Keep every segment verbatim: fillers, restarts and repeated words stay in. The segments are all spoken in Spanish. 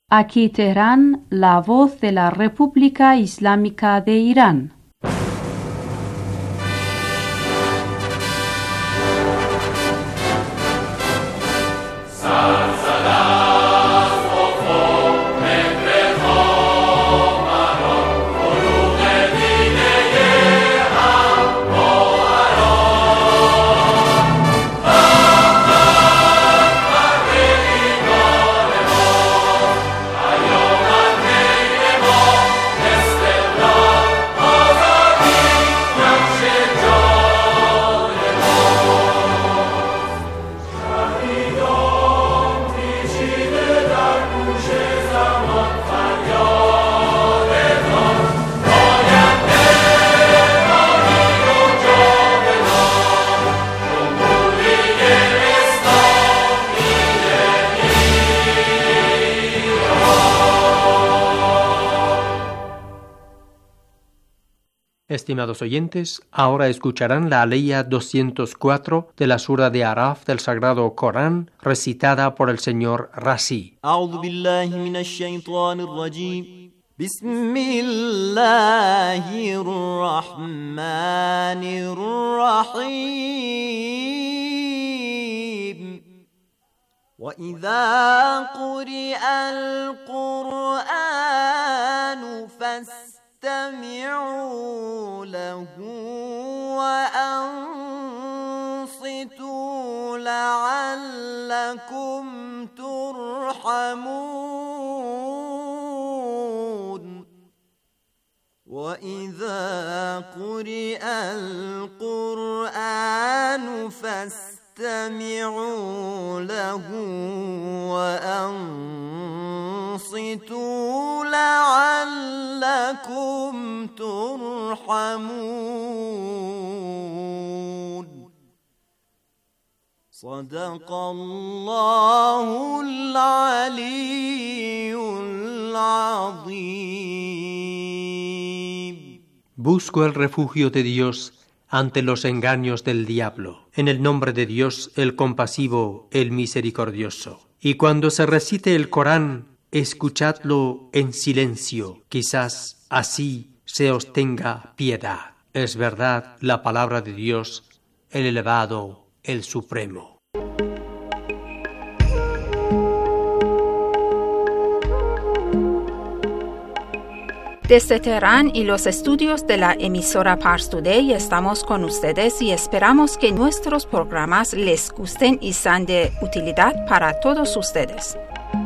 Aquí Teherán, la voz de la República Islámica de Irán. Estimados oyentes, ahora escucharán la aleya doscientos cuatro de la sura de Araf del Sagrado Corán, recitada por el señor Razi. A'udhu billahi minash shaitanir rajim. Bismillahir rahmanir rahim. Wa idha quri'al Qur'anu fas استمعوا له وأنصتوا لعلكم ترحمون وإذا قرئ القرآن فاستمعوا له وأنصتوا لعلكم ترحمون صدق الله العلي العظيم. Busco el refugio de Dios ante los engaños del diablo. En el nombre de Dios, el compasivo, el misericordioso. Y cuando se recite el Corán, escuchadlo en silencio, quizás así se os tenga piedad. Es verdad la palabra de Dios, el elevado, el supremo. Desde Teherán y los estudios de la emisora Pars Today estamos con ustedes y esperamos que nuestros programas les gusten y sean de utilidad para todos ustedes.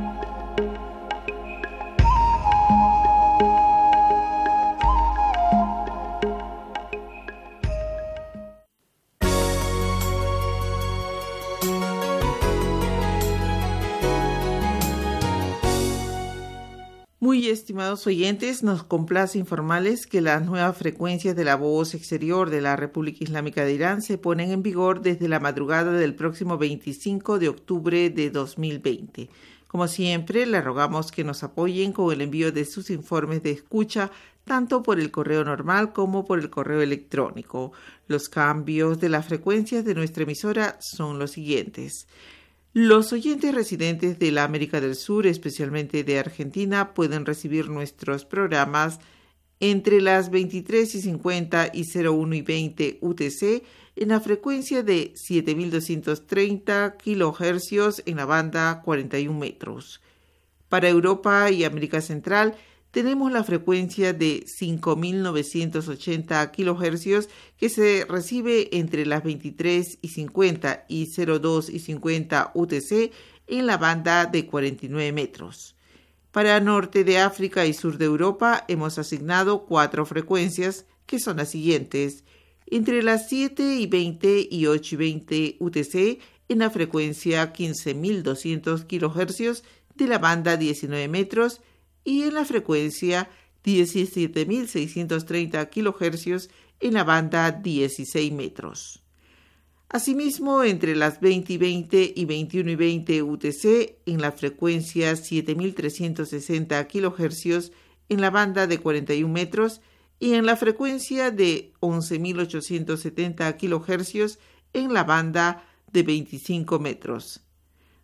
Muy estimados oyentes, nos complace informarles que las nuevas frecuencias de la voz exterior de la República Islámica de Irán se ponen en vigor desde la madrugada del próximo veinticinco de octubre de dos mil veinte. Como siempre, les rogamos que nos apoyen con el envío de sus informes de escucha, tanto por el correo normal como por el correo electrónico. Los cambios de las frecuencias de nuestra emisora son los siguientes. Los oyentes residentes de la América del Sur, especialmente de Argentina, pueden recibir nuestros programas entre las veintitrés y cincuenta y cero uno y veinte U T C en la frecuencia de siete mil doscientos treinta kilohercios en la banda cuarenta y un metros. Para Europa y América Central, tenemos la frecuencia de cinco mil novecientos ochenta kilohercios que se recibe entre las veintitrés y cincuenta y cero dos y cincuenta U T C en la banda de cuarenta y nueve metros. Para norte de África y sur de Europa hemos asignado cuatro frecuencias que son las siguientes: entre las siete y veinte y ocho y veinte U T C en la frecuencia quince mil doscientos kilohercios de la banda diecinueve metros y en la frecuencia diecisiete mil seiscientos treinta kilohercios en la banda dieciséis metros. Asimismo, entre las veinte y veinte y veintiuno y veinte U T C en la frecuencia siete mil trescientos sesenta kilohercios en la banda de cuarenta y un metros y en la frecuencia de once mil ochocientos setenta kilohercios en la banda de veinticinco metros.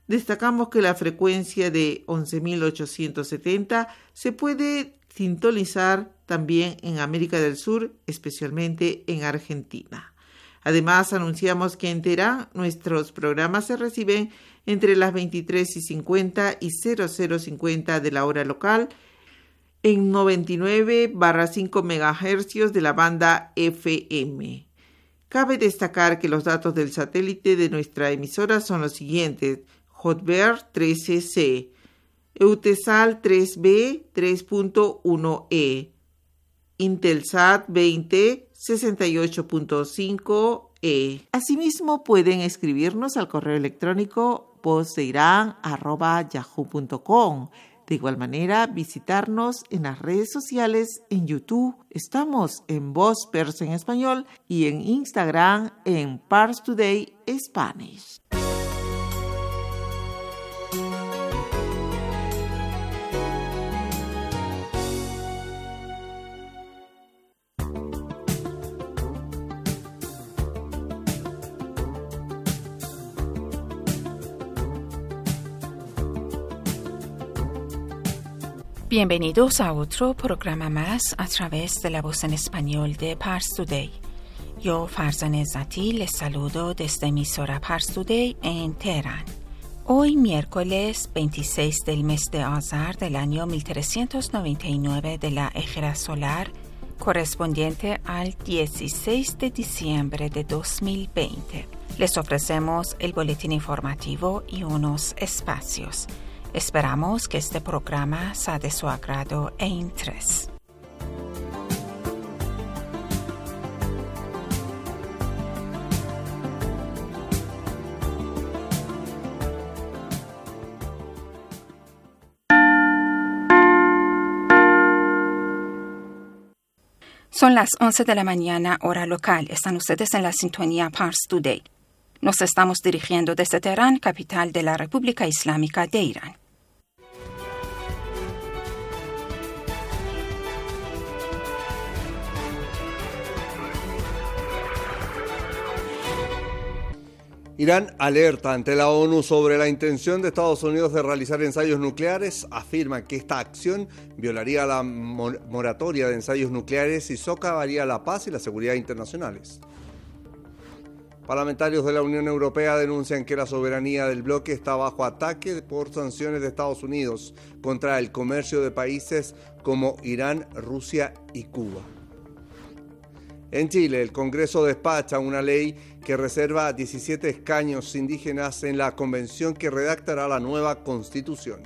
Destacamos que la frecuencia de once mil ochocientos setenta se puede sintonizar también en América del Sur, especialmente en Argentina. Además, anunciamos que en Teherán nuestros programas se reciben entre las veintitrés y cincuenta y cero cero cincuenta de la hora local en noventa y nueve barra cinco megahercios de la banda F M. Cabe destacar que los datos del satélite de nuestra emisora son los siguientes: Hotbird trece C, Eutelsat tres B tres punto uno E, Intelsat veinte sesenta y ocho punto cinco E. Asimismo, pueden escribirnos al correo electrónico vozdeiran arroba yahoo punto com. De igual manera, visitarnos en las redes sociales, en YouTube, estamos en Voz Persa en Español y en Instagram en Pars Today Spanish. Bienvenidos a otro programa más a través de la voz en español de Pars Today. Yo, Farzan Ezzati, les saludo desde emisora Pars Today en Teherán. Hoy, miércoles veintiséis del mes de Azar del año mil trescientos noventa y nueve de la Égira Solar, correspondiente al dieciséis de diciembre de dos mil veinte. Les ofrecemos el boletín informativo y unos espacios. Esperamos que este programa sea de su agrado e interés. Son las once de la mañana, hora local. Están ustedes en la sintonía Pars Today. Nos estamos dirigiendo desde Teherán, capital de la República Islámica de Irán. Irán alerta ante la ONU sobre la intención de Estados Unidos de realizar ensayos nucleares. Afirma que esta acción violaría la moratoria de ensayos nucleares y socavaría la paz y la seguridad internacionales. Parlamentarios de la Unión Europea denuncian que la soberanía del bloque está bajo ataque por sanciones de Estados Unidos contra el comercio de países como Irán, Rusia y Cuba. En Chile, el Congreso despacha una ley que reserva diecisiete escaños indígenas en la convención que redactará la nueva Constitución.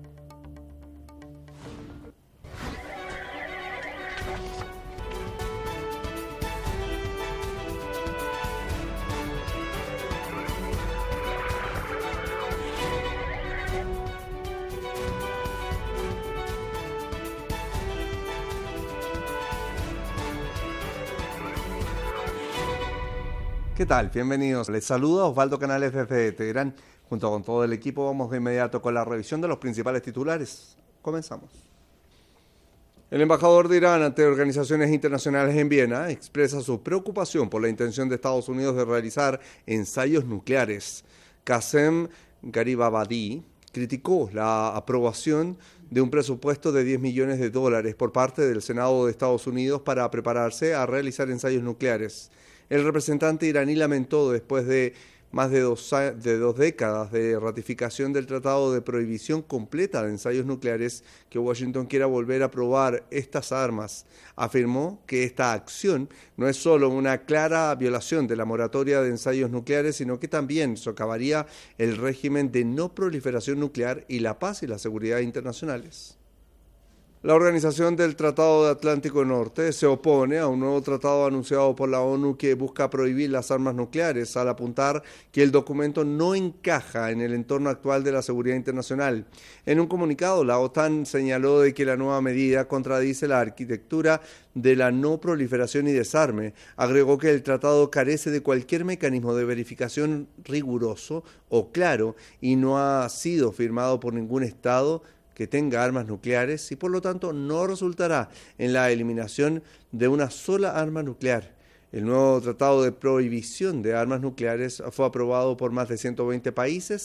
¿Qué tal? Bienvenidos. Les saluda Osvaldo Canales desde Teherán. Junto con todo el equipo vamos de inmediato con la revisión de los principales titulares. Comenzamos. El embajador de Irán ante organizaciones internacionales en Viena expresa su preocupación por la intención de Estados Unidos de realizar ensayos nucleares. Qasem Garibabadi criticó la aprobación de un presupuesto de diez millones de dólares por parte del Senado de Estados Unidos para prepararse a realizar ensayos nucleares. El representante iraní lamentó, después de más de dos, de dos décadas de ratificación del Tratado de Prohibición Completa de Ensayos Nucleares, que Washington quiera volver a probar estas armas. Afirmó que esta acción no es solo una clara violación de la moratoria de ensayos nucleares, sino que también socavaría el régimen de no proliferación nuclear y la paz y la seguridad internacionales. La Organización del Tratado de Atlántico Norte se opone a un nuevo tratado anunciado por la ONU que busca prohibir las armas nucleares, al apuntar que el documento no encaja en el entorno actual de la seguridad internacional. En un comunicado, la OTAN señaló de que la nueva medida contradice la arquitectura de la no proliferación y desarme. Agregó que el tratado carece de cualquier mecanismo de verificación riguroso o claro y no ha sido firmado por ningún Estado que tenga armas nucleares y por lo tanto no resultará en la eliminación de una sola arma nuclear. El nuevo Tratado de Prohibición de Armas Nucleares fue aprobado por más de ciento veinte países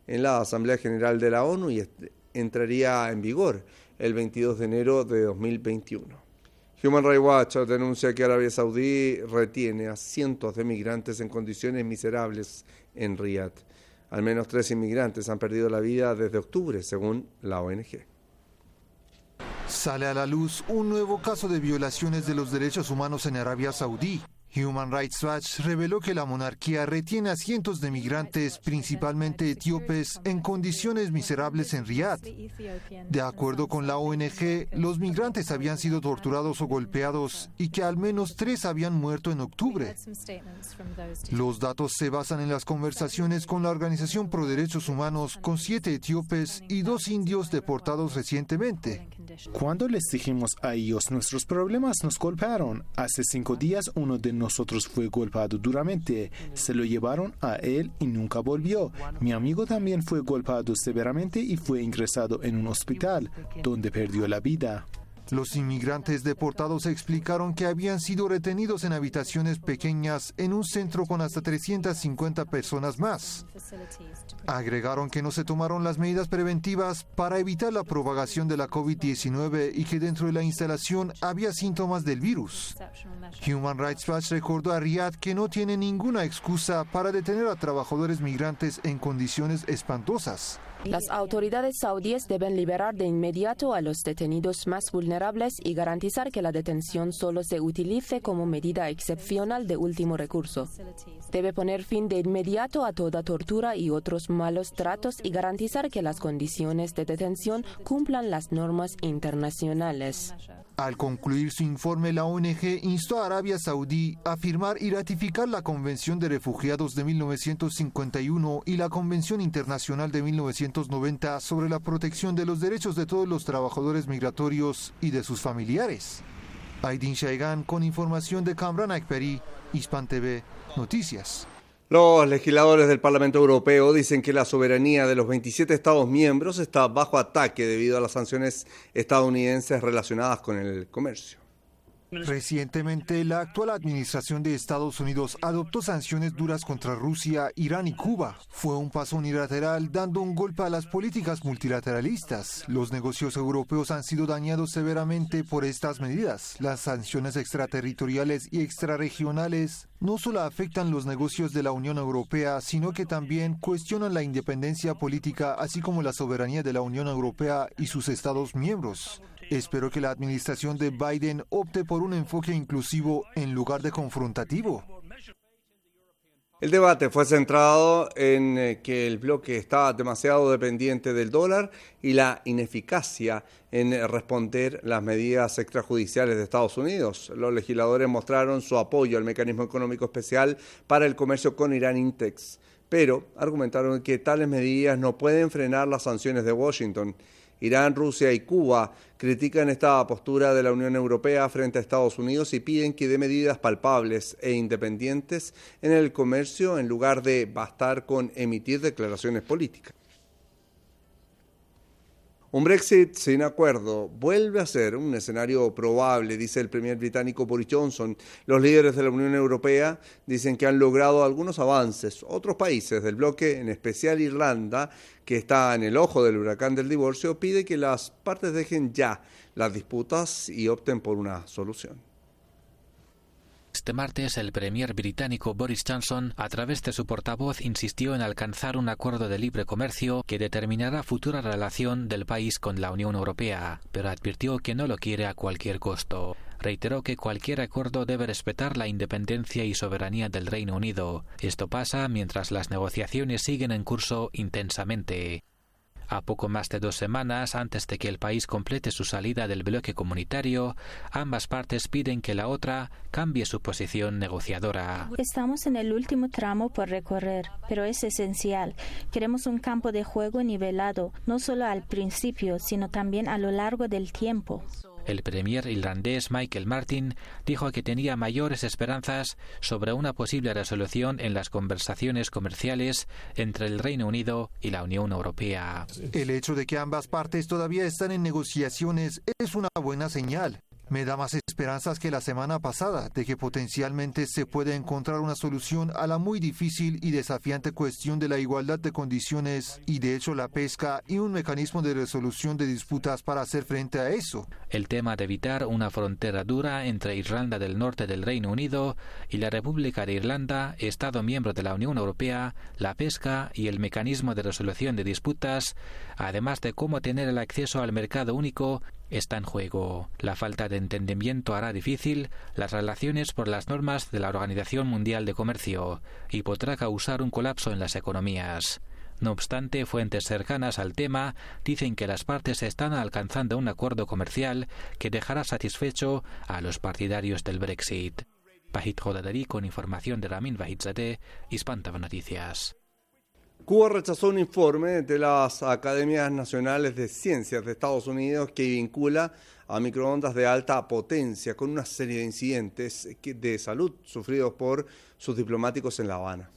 en la Asamblea General de la ONU y entraría en vigor el veintidós de enero de dos mil veintiuno. Human Rights Watch denuncia que Arabia Saudí retiene a cientos de migrantes en condiciones miserables en Riad. Al menos tres inmigrantes han perdido la vida desde octubre, según la O N G. Sale a la luz un nuevo caso de violaciones de los derechos humanos en Arabia Saudí. Human Rights Watch reveló que la monarquía retiene a cientos de migrantes, principalmente etíopes, en condiciones miserables en Riad. De acuerdo con la O N G, los migrantes habían sido torturados o golpeados y que al menos tres habían muerto en octubre. Los datos se basan en las conversaciones con la Organización Pro Derechos Humanos con siete etíopes y dos indios deportados recientemente. Cuando les dijimos a ellos nuestros problemas, nos golpearon. Hace cinco días uno de nosotros fue golpeado duramente. Se lo llevaron a él y nunca volvió. Mi amigo también fue golpeado severamente y fue ingresado en un hospital, donde perdió la vida. Los inmigrantes deportados explicaron que habían sido retenidos en habitaciones pequeñas en un centro con hasta trescientas cincuenta personas más. Agregaron que no se tomaron las medidas preventivas para evitar la propagación de la COVID diecinueve y que dentro de la instalación había síntomas del virus. Human Rights Watch recordó a Riad que no tiene ninguna excusa para detener a trabajadores migrantes en condiciones espantosas. Las autoridades saudíes deben liberar de inmediato a los detenidos más vulnerables y garantizar que la detención solo se utilice como medida excepcional de último recurso. Debe poner fin de inmediato a toda tortura y otros malos tratos y garantizar que las condiciones de detención cumplan las normas internacionales. Al concluir su informe, la O N G instó a Arabia Saudí a firmar y ratificar la Convención de Refugiados de mil novecientos cincuenta y uno y la Convención Internacional de mil novecientos noventa sobre la protección de los derechos de todos los trabajadores migratorios y de sus familiares. Aydin Shaigan con información de Kamran Akbari, Hispan T V, Noticias. Los legisladores del Parlamento Europeo dicen que la soberanía de los veintisiete Estados miembros está bajo ataque debido a las sanciones estadounidenses relacionadas con el comercio. Recientemente, la actual administración de Estados Unidos adoptó sanciones duras contra Rusia, Irán y Cuba. Fue un paso unilateral dando un golpe a las políticas multilateralistas. Los negocios europeos han sido dañados severamente por estas medidas. Las sanciones extraterritoriales y extrarregionales no solo afectan los negocios de la Unión Europea, sino que también cuestionan la independencia política, así como la soberanía de la Unión Europea y sus Estados miembros. Espero que la administración de Biden opte por un enfoque inclusivo en lugar de confrontativo. El debate fue centrado en que el bloque está demasiado dependiente del dólar y la ineficacia en responder las medidas extrajudiciales de Estados Unidos. Los legisladores mostraron su apoyo al mecanismo económico especial para el comercio con Irán Intex, pero argumentaron que tales medidas no pueden frenar las sanciones de Washington. Irán, Rusia y Cuba critican esta postura de la Unión Europea frente a Estados Unidos y piden que dé medidas palpables e independientes en el comercio en lugar de bastar con emitir declaraciones políticas. Un Brexit sin acuerdo vuelve a ser un escenario probable, dice el primer británico Boris Johnson. Los líderes de la Unión Europea dicen que han logrado algunos avances. Otros países del bloque, en especial Irlanda, que está en el ojo del huracán del divorcio, pide que las partes dejen ya las disputas y opten por una solución. Este martes, el premier británico Boris Johnson, a través de su portavoz, insistió en alcanzar un acuerdo de libre comercio que determinará futura relación del país con la Unión Europea, pero advirtió que no lo quiere a cualquier costo. Reiteró que cualquier acuerdo debe respetar la independencia y soberanía del Reino Unido. Esto pasa mientras las negociaciones siguen en curso intensamente. A poco más de dos semanas antes de que el país complete su salida del bloque comunitario, ambas partes piden que la otra cambie su posición negociadora. Estamos en el último tramo por recorrer, pero es esencial. Queremos un campo de juego nivelado, no solo al principio, sino también a lo largo del tiempo. El premier irlandés Michael Martin dijo que tenía mayores esperanzas sobre una posible resolución en las conversaciones comerciales entre el Reino Unido y la Unión Europea. El hecho de que ambas partes todavía están en negociaciones es una buena señal. Me da más esperanzas que la semana pasada de que potencialmente se puede encontrar una solución a la muy difícil y desafiante cuestión de la igualdad de condiciones y de hecho la pesca y un mecanismo de resolución de disputas para hacer frente a eso. El tema de evitar una frontera dura entre Irlanda del Norte del Reino Unido y la República de Irlanda, Estado miembro de la Unión Europea, la pesca y el mecanismo de resolución de disputas, además de cómo tener el acceso al mercado único, está en juego. La falta de entendimiento hará difícil las relaciones por las normas de la Organización Mundial de Comercio y podrá causar un colapso en las economías. No obstante, fuentes cercanas al tema dicen que las partes están alcanzando un acuerdo comercial que dejará satisfecho a los partidarios del Brexit. Vahid Jodadari con información de Ramin Vahid-Zadeh, Hispantava Noticias. Cuba rechazó un informe de las Academias Nacionales de Ciencias de Estados Unidos que vincula a microondas de alta potencia con una serie de incidentes de salud sufridos por sus diplomáticos en La Habana.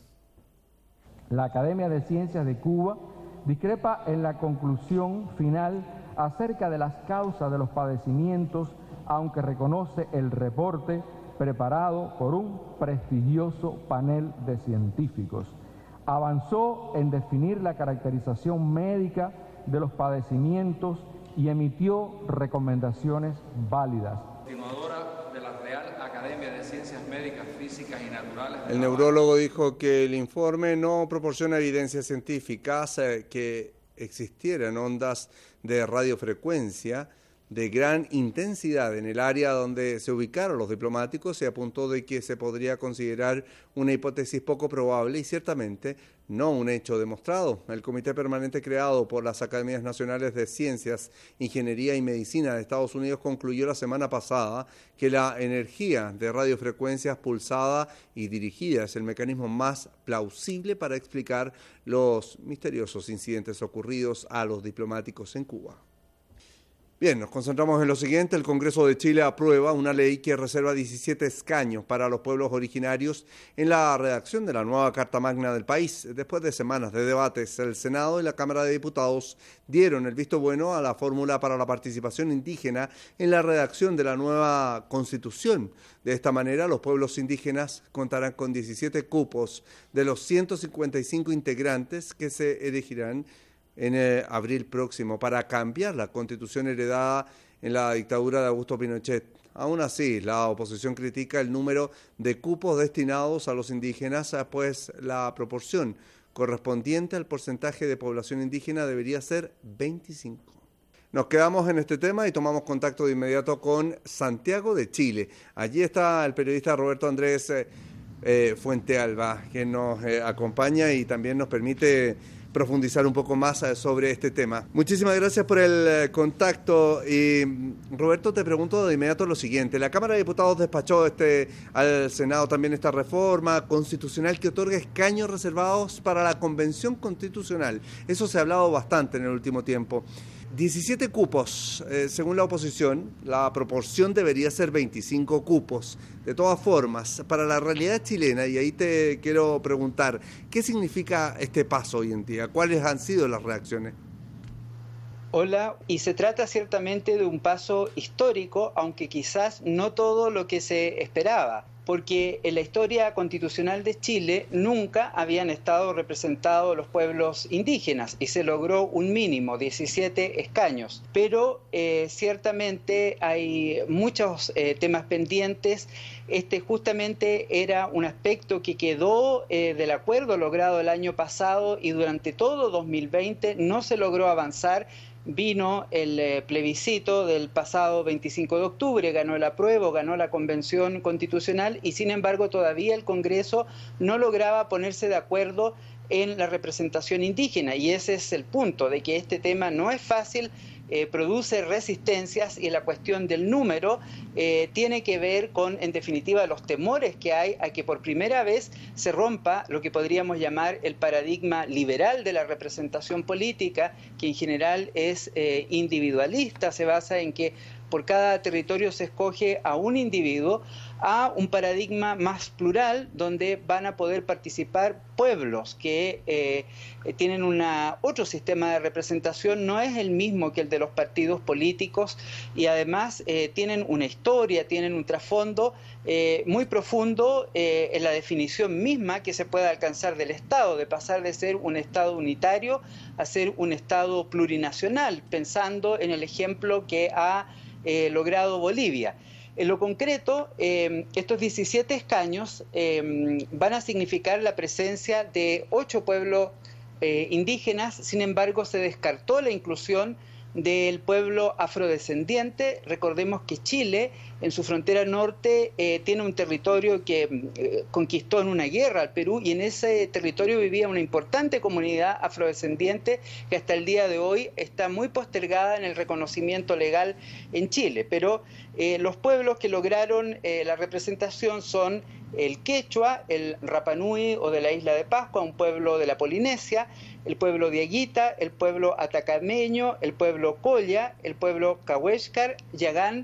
La Academia de Ciencias de Cuba discrepa en la conclusión final acerca de las causas de los padecimientos, aunque reconoce el reporte preparado por un prestigioso panel de científicos. Avanzó en definir la caracterización médica de los padecimientos y emitió recomendaciones válidas. Continuadora de la Real Academia de Ciencias Médicas, Físicas y Naturales. El neurólogo dijo que el informe no proporciona evidencias científicas eh, que existieran ondas de radiofrecuencia de gran intensidad en el área donde se ubicaron los diplomáticos y apuntó de que se podría considerar una hipótesis poco probable y ciertamente no un hecho demostrado. El comité permanente creado por las Academias Nacionales de Ciencias, Ingeniería y Medicina de Estados Unidos concluyó la semana pasada que la energía de radiofrecuencias pulsada y dirigida es el mecanismo más plausible para explicar los misteriosos incidentes ocurridos a los diplomáticos en Cuba. Bien, nos concentramos en lo siguiente. El Congreso de Chile aprueba una ley que reserva diecisiete escaños para los pueblos originarios en la redacción de la nueva Carta Magna del país. Después de semanas de debates, el Senado y la Cámara de Diputados dieron el visto bueno a la fórmula para la participación indígena en la redacción de la nueva Constitución. De esta manera, los pueblos indígenas contarán con diecisiete cupos de los ciento cincuenta y cinco integrantes que se elegirán en eh, abril próximo para cambiar la constitución heredada en la dictadura de Augusto Pinochet. Aún así, la oposición critica el número de cupos destinados a los indígenas, pues la proporción correspondiente al porcentaje de población indígena debería ser veinticinco. Nos quedamos en este tema y tomamos contacto de inmediato con Santiago de Chile. Allí está el periodista Roberto Andrés eh, eh, Fuentealba, que nos eh, acompaña y también nos permite profundizar un poco más sobre este tema. Muchísimas gracias por el contacto y Roberto, te pregunto de inmediato lo siguiente. La Cámara de Diputados despachó este al Senado también esta reforma constitucional que otorga escaños reservados para la Convención Constitucional. Eso se ha hablado bastante en el último tiempo. diecisiete cupos, eh, según la oposición, la proporción debería ser veinticinco cupos. De todas formas, para la realidad chilena, y ahí te quiero preguntar, ¿qué significa este paso hoy en día? ¿Cuáles han sido las reacciones? Hola, y se trata ciertamente de un paso histórico, aunque quizás no todo lo que se esperaba, porque en la historia constitucional de Chile nunca habían estado representados los pueblos indígenas y se logró un mínimo, diecisiete escaños. Pero eh, ciertamente hay muchos eh, temas pendientes. Este justamente era un aspecto que quedó eh, del acuerdo logrado el año pasado y durante todo dos mil veinte no se logró avanzar. Vino el eh, plebiscito del pasado veinticinco de octubre, ganó el apruebo, ganó la Convención Constitucional y sin embargo todavía el Congreso no lograba ponerse de acuerdo en la representación indígena y ese es el punto, de que este tema no es fácil, eh, produce resistencias y la cuestión del número eh, tiene que ver con, en definitiva, los temores que hay a que por primera vez se rompa lo que podríamos llamar el paradigma liberal de la representación política, que en general es eh, individualista, se basa en que por cada territorio se escoge a un individuo, a un paradigma más plural donde van a poder participar pueblos que eh, tienen una, otro sistema de representación, no es el mismo que el de los partidos políticos y además eh, tienen una historia, tienen un trasfondo eh, muy profundo eh, en la definición misma que se puede alcanzar del Estado, de pasar de ser un Estado unitario a ser un Estado plurinacional, pensando en el ejemplo que ha eh, logrado Bolivia. En lo concreto, eh, estos diecisiete escaños eh, van a significar la presencia de ocho pueblos eh, indígenas, sin embargo se descartó la inclusión del pueblo afrodescendiente. Recordemos que Chile, en su frontera norte, eh, tiene un territorio que eh, conquistó en una guerra al Perú, y en ese territorio vivía una importante comunidad afrodescendiente que hasta el día de hoy está muy postergada en el reconocimiento legal en Chile. Pero eh, los pueblos que lograron eh, la representación son el quechua, el Rapanui o de la isla de Pascua, un pueblo de la Polinesia, el pueblo diaguita, el pueblo atacameño, el pueblo colla, el pueblo cahuéscar, yagán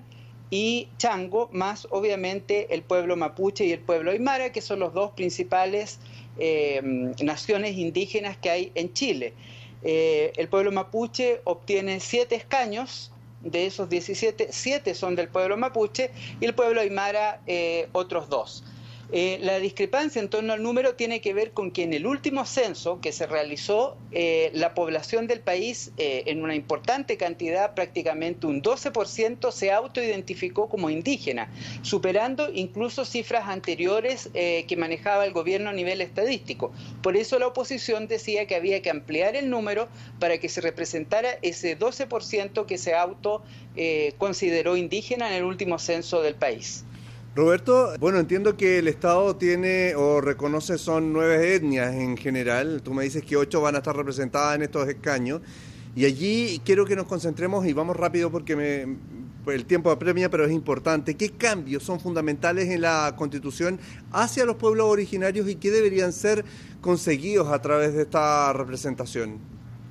y chango, más obviamente el pueblo mapuche y el pueblo aymara, que son los dos principales eh, naciones indígenas que hay en Chile. Eh, el pueblo mapuche obtiene siete escaños. De esos diecisiete, siete son del pueblo mapuche y el pueblo aymara eh, otros dos. Eh, la discrepancia en torno al número tiene que ver con que en el último censo que se realizó, eh, la población del país, eh, en una importante cantidad, prácticamente un doce por ciento, se autoidentificó como indígena, superando incluso cifras anteriores eh, que manejaba el gobierno a nivel estadístico. Por eso la oposición decía que había que ampliar el número para que se representara ese doce por ciento que se auto eh, consideró indígena en el último censo del país. Roberto, bueno, entiendo que el Estado tiene o reconoce son nueve etnias en general. Tú me dices que ocho van a estar representadas en estos escaños. Y allí quiero que nos concentremos y vamos rápido porque me, el tiempo apremia, pero es importante. ¿Qué cambios son fundamentales en la Constitución hacia los pueblos originarios y qué deberían ser conseguidos a través de esta representación?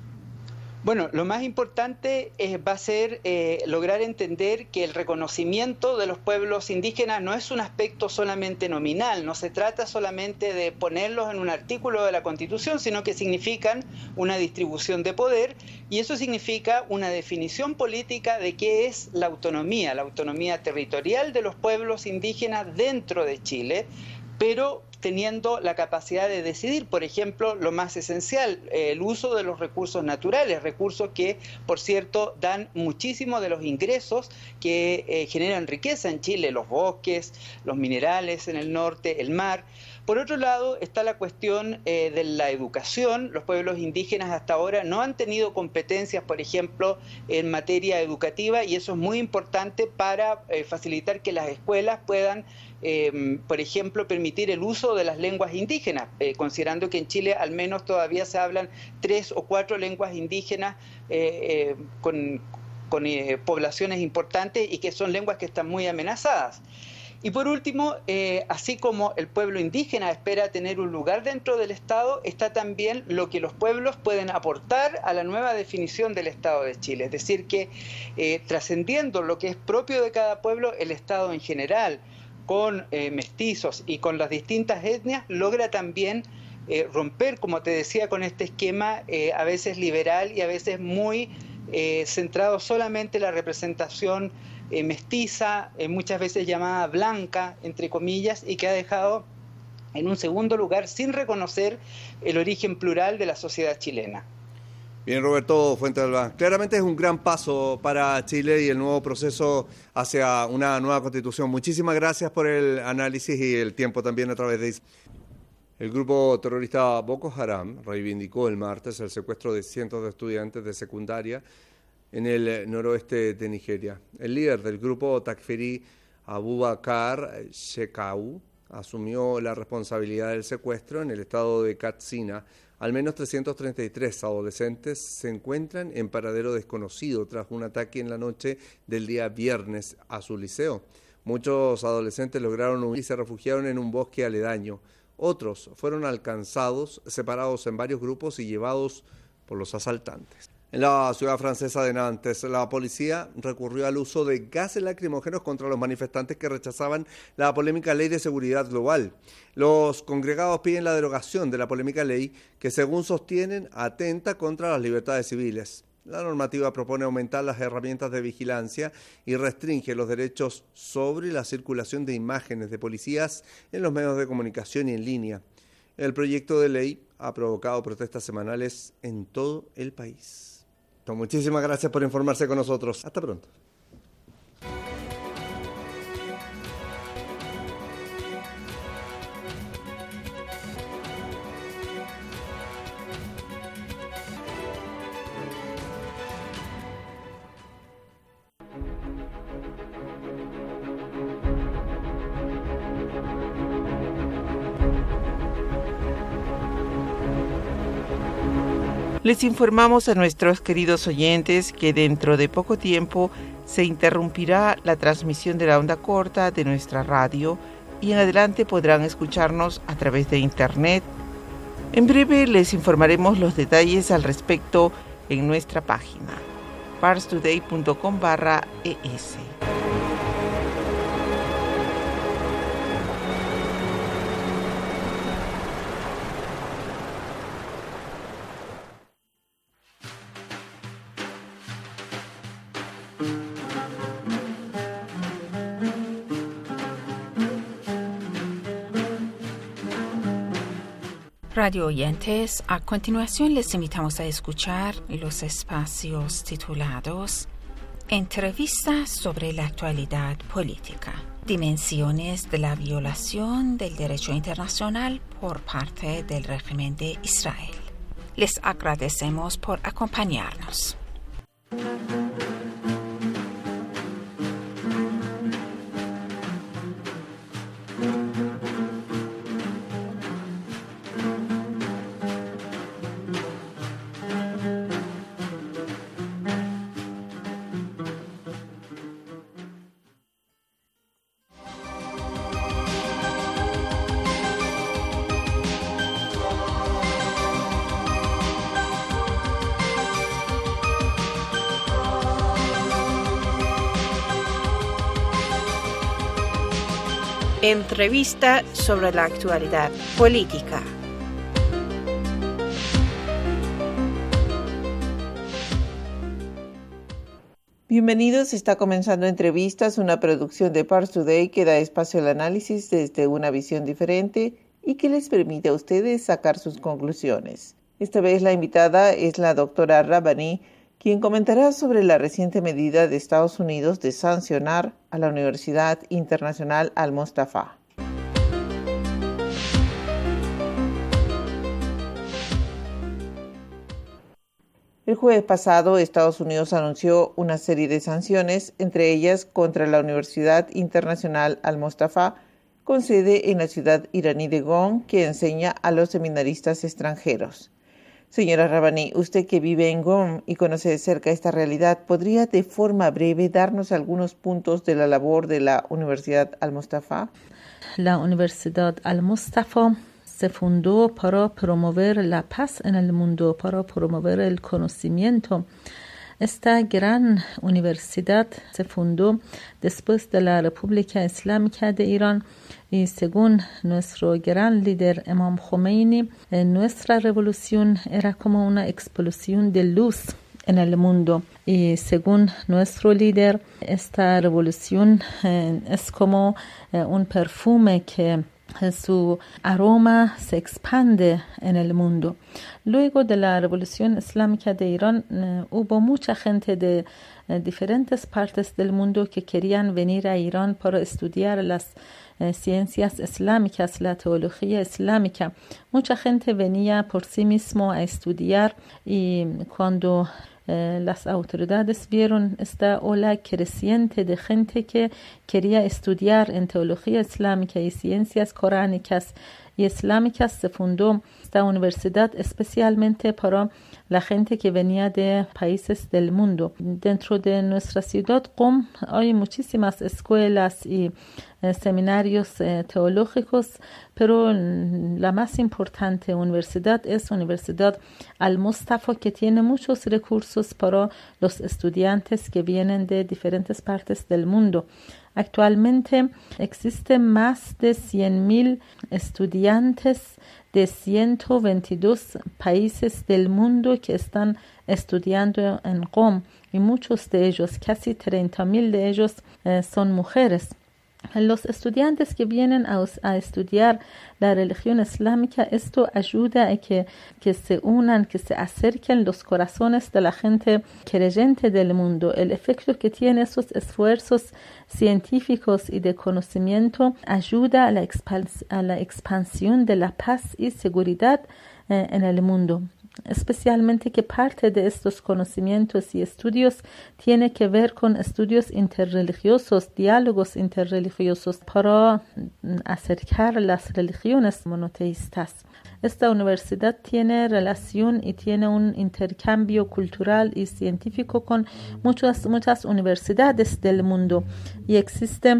Bueno, lo más importante es, va a ser eh, lograr entender que el reconocimiento de los pueblos indígenas no es un aspecto solamente nominal, no se trata solamente de ponerlos en un artículo de la Constitución, sino que significan una distribución de poder, y eso significa una definición política de qué es la autonomía, la autonomía territorial de los pueblos indígenas dentro de Chile, pero teniendo la capacidad de decidir, por ejemplo, lo más esencial, eh, el uso de los recursos naturales, recursos que, por cierto, dan muchísimo de los ingresos que eh, generan riqueza en Chile, los bosques, los minerales en el norte, el mar. Por otro lado, está la cuestión eh, de la educación. Los pueblos indígenas hasta ahora no han tenido competencias, por ejemplo, en materia educativa, y eso es muy importante para eh, facilitar que las escuelas puedan, eh, por ejemplo, permitir el uso de las lenguas indígenas, eh, considerando que en Chile al menos todavía se hablan tres o cuatro lenguas indígenas eh, eh, con, con eh, poblaciones importantes y que son lenguas que están muy amenazadas. Y por último, eh, así como el pueblo indígena espera tener un lugar dentro del Estado, está también lo que los pueblos pueden aportar a la nueva definición del Estado de Chile. Es decir, que eh, trascendiendo lo que es propio de cada pueblo, el Estado en general, con eh, mestizos y con las distintas etnias, logra también eh, romper, como te decía, con este esquema eh, a veces liberal y a veces muy eh, centrado solamente en la representación Eh, mestiza, eh, muchas veces llamada blanca, entre comillas, y que ha dejado en un segundo lugar sin reconocer el origen plural de la sociedad chilena. Bien, Roberto Fuentealba, claramente es un gran paso para Chile y el nuevo proceso hacia una nueva constitución. Muchísimas gracias por el análisis y el tiempo también a través de... El grupo terrorista Boko Haram reivindicó el martes el secuestro de cientos de estudiantes de secundaria en el noroeste de Nigeria. El líder del grupo, Takfiri Abubakar Shekau, asumió la responsabilidad del secuestro en el estado de Katsina. Al menos trescientos treinta y tres adolescentes se encuentran en paradero desconocido tras un ataque en la noche del día viernes a su liceo. Muchos adolescentes lograron huir y se refugiaron en un bosque aledaño. Otros fueron alcanzados, separados en varios grupos y llevados por los asaltantes. En la ciudad francesa de Nantes, la policía recurrió al uso de gases lacrimógenos contra los manifestantes que rechazaban la polémica ley de seguridad global. Los congregados piden la derogación de la polémica ley que, según sostienen, atenta contra las libertades civiles. La normativa propone aumentar las herramientas de vigilancia y restringe los derechos sobre la circulación de imágenes de policías en los medios de comunicación y en línea. El proyecto de ley ha provocado protestas semanales en todo el país. Muchísimas gracias por informarse con nosotros. Hasta pronto. Les informamos a nuestros queridos oyentes que dentro de poco tiempo se interrumpirá la transmisión de la onda corta de nuestra radio y en adelante podrán escucharnos a través de internet. En breve les informaremos los detalles al respecto en nuestra página parstoday punto com barra es. Radio oyentes, a continuación les invitamos a escuchar los espacios titulados Entrevista sobre la actualidad política, dimensiones de la violación del derecho internacional por parte del régimen de Israel. Les agradecemos por acompañarnos. Entrevista sobre la actualidad política. Bienvenidos, está comenzando Entrevistas, una producción de Pars Today que da espacio al análisis desde una visión diferente y que les permite a ustedes sacar sus conclusiones. Esta vez la invitada es la doctora Rabbani, quien comentará sobre la reciente medida de Estados Unidos de sancionar a la Universidad Internacional Al-Mustafa. El jueves pasado, Estados Unidos anunció una serie de sanciones, entre ellas contra la Universidad Internacional Al-Mustafa, con sede en la ciudad iraní de Qom, que enseña a los seminaristas extranjeros. Señora Rabbani, usted que vive en Qom y conoce de cerca esta realidad, ¿podría de forma breve darnos algunos puntos de la labor de la Universidad Al-Mustafa? La Universidad Al-Mustafa se fundó para promover la paz en el mundo, para promover el conocimiento. Esta gran universidad se fundó después de la República Islámica de Irán y según nuestro gran líder Imam Khomeini, nuestra revolución era como una explosión de luz en el mundo. Y según nuestro líder, esta revolución eh, es como eh, un perfume que su aroma se expande en el mundo. Luego de la Revolución Islámica de Irán, eh, hubo mucha gente de eh, diferentes partes del mundo que querían venir a Irán para estudiar las eh, ciencias islámicas, la teología islámica. Mucha gente venía por sí mismo a estudiar y cuando Eh, las autoridades vieron esta ola creciente de gente que quería estudiar en teología islámica y ciencias coránicas y islámicas, se fundó esta universidad especialmente para la gente que venía de países del mundo. Dentro de nuestra ciudad Qom hay muchísimas escuelas y eh, seminarios eh, teológicos, pero la más importante universidad es Universidad Al-Mustafa, que tiene muchos recursos para los estudiantes que vienen de diferentes partes del mundo. Actualmente existen más de cien mil estudiantes de ciento veintidós países del mundo que están estudiando en Qom, y muchos de ellos, casi treinta mil de ellos, eh, son mujeres. Los estudiantes que vienen a, a estudiar la religión islámica, esto ayuda a que, que se unan, que se acerquen los corazones de la gente creyente del mundo. El efecto que tienen esos esfuerzos científicos y de conocimiento ayuda a la, expans- a la expansión de la paz y seguridad eh, en el mundo. Especialmente que parte de estos conocimientos y estudios tiene que ver con estudios interreligiosos, diálogos interreligiosos para acercar las religiones monoteístas. Esta universidad tiene relación y tiene un intercambio cultural y científico con muchas, muchas universidades del mundo, y existen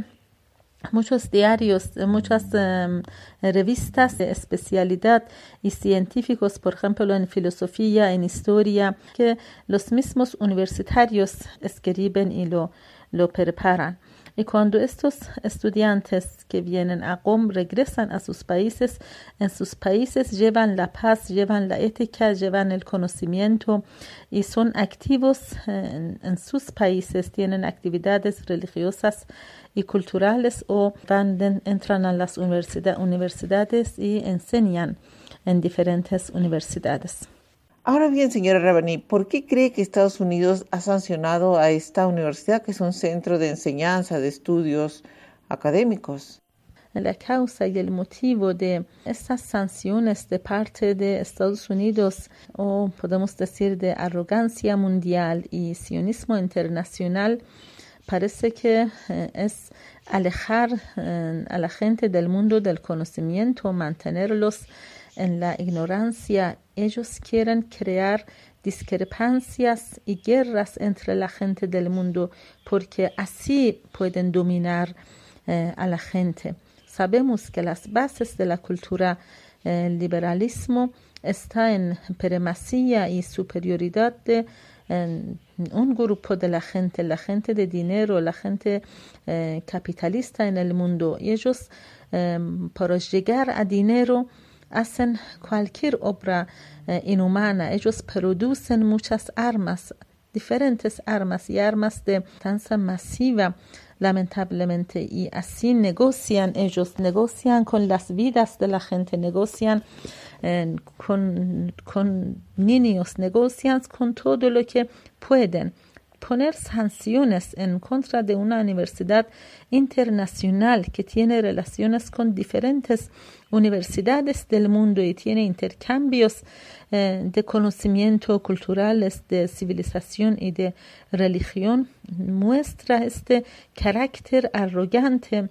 muchos diarios, muchas um, revistas de especialidad y científicos, por ejemplo, en filosofía, en historia, que los mismos universitarios escriben y lo, lo preparan. Y cuando estos estudiantes que vienen a Qom regresan a sus países, en sus países llevan la paz, llevan la ética, llevan el conocimiento y son activos en, en sus países, tienen actividades religiosas y culturales, o van de, entran a las universidad, universidades y enseñan en diferentes universidades. Ahora bien, señora Rabbani, ¿por qué cree que Estados Unidos ha sancionado a esta universidad, que es un centro de enseñanza, de estudios académicos? La causa y el motivo de estas sanciones de parte de Estados Unidos, o podemos decir de arrogancia mundial y sionismo internacional, parece que eh, es alejar eh, a la gente del mundo del conocimiento, mantenerlos en la ignorancia. Ellos quieren crear discrepancias y guerras entre la gente del mundo, porque así pueden dominar eh, a la gente. Sabemos que las bases de la cultura eh, liberalismo está en primacía y superioridad de en un grupo de la gente, la gente de dinero, la gente eh, capitalista en el mundo. Y ellos, eh, para llegar a dinero, hacen cualquier obra eh, inhumana. Ellos producen muchas armas, diferentes armas y armas de matanza masiva, lamentablemente, y así negocian, ellos negocian con las vidas de la gente, negocian eh, con, con niños, negocian con todo lo que pueden. Poner sanciones en contra de una universidad internacional que tiene relaciones con diferentes universidades del mundo y tiene intercambios eh, de conocimiento culturales, de civilización y de religión, muestra este carácter arrogante